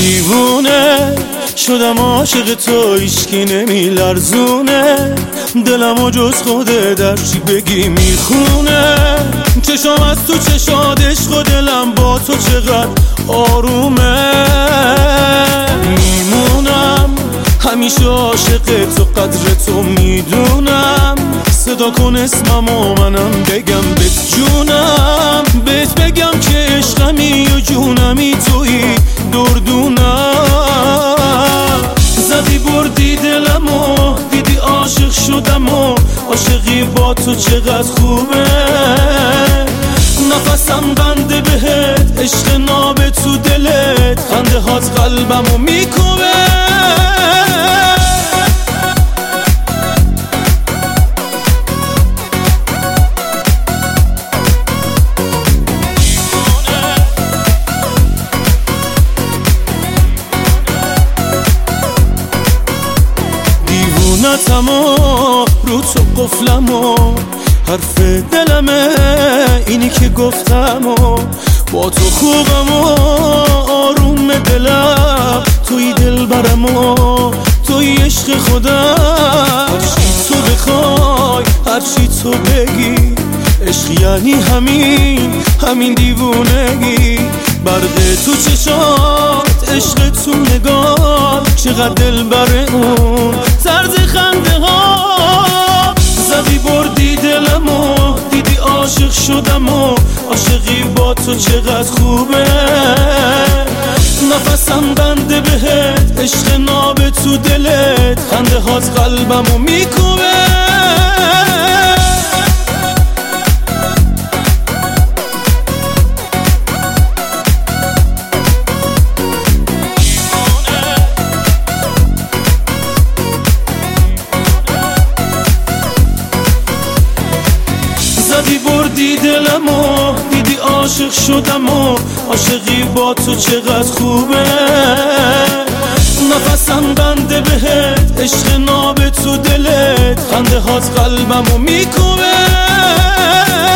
دیوونه شدم عاشق تو، هیچکی نمیلرزونه دلمو جز خوده در چی بگی میخونه. چشام از تو چشاد عشق و دلم با تو چقدر آرومه. میمونم همیشه عاشق تو، قدر تو میدونم. صدا کن اسممو منم بگم بهت جونم، بهت بگم که عشقمی و جونمی تویی دردونم. زدی بردی دلمو، دیدی عاشق شدم و عاشقی با تو چقدر خوبه. نفسم بنده بهت، عشق ناب تو دلت، خنده هات قلبمو میکوبه. دیوونتمو رو تو قفلمو، حرف دلمه اینی که گفتمو. با تو خوبمو آروم دلم، توی دل برمو، توی عشق خودم. هرچی تو بخوای، هرچی تو بگی، عشق یعنی همین دیوونگی. برق تو چشات، عشق تو نگاه، چقدر دل بر اون طرز خنده ها. زدی بردی دلمو، دیدی عاشق شدم و عاشقی با تو چقدر خوبه. نفسم بنده بهت، عشق ناب تو دلت، خنده هات قلبمو میکوبه. زدی بردی دلمو، دیدی عاشق شدم و عاشقی با تو چقدر خوبه. نفسم بنده بهت، عشق ناب تو دلت، خنده هات قلبمو میکوبه.